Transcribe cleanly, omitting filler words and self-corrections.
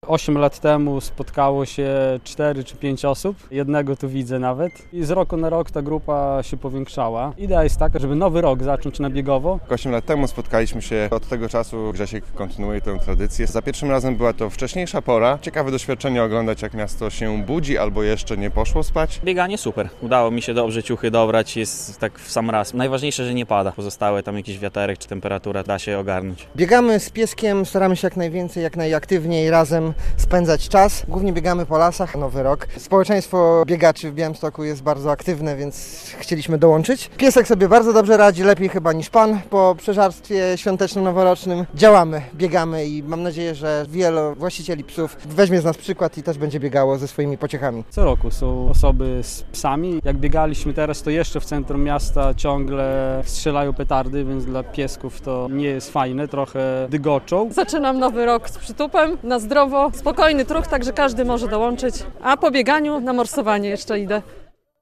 8 lat temu spotkało się 4 czy 5 osób, jednego tu widzę nawet i z roku na rok ta grupa się powiększała. Idea jest taka, żeby nowy rok zacząć na biegowo. 8 lat temu spotkaliśmy się, od tego czasu Grzesiek kontynuuje tę tradycję. Za pierwszym razem była to wcześniejsza pora. Ciekawe doświadczenie oglądać, jak miasto się budzi albo jeszcze nie poszło spać. Bieganie super. Udało mi się dobrze ciuchy dobrać, jest tak w sam raz. Najważniejsze, że nie pada. Pozostałe tam jakiś wiaterek czy temperatura da się ogarnąć. Biegamy z pieskiem, staramy się jak najwięcej, jak najaktywniej razem spędzać czas. Głównie biegamy po lasach. Nowy rok. Społeczeństwo biegaczy w Białymstoku jest bardzo aktywne, więc chcieliśmy dołączyć. Piesek sobie bardzo dobrze radzi, lepiej chyba niż pan po przeżarstwie świąteczno-noworocznym. Działamy, biegamy i mam nadzieję, że wielu właścicieli psów weźmie z nas przykład i też będzie biegało ze swoimi pociechami. Co roku są osoby z psami. Jak biegaliśmy teraz, to jeszcze w centrum miasta ciągle strzelają petardy, więc dla piesków to nie jest fajne, trochę dygoczą. Zaczynam nowy rok z przytupem, na zdrowo, spokojny truch, także każdy może dołączyć, a po bieganiu na morsowanie jeszcze idę.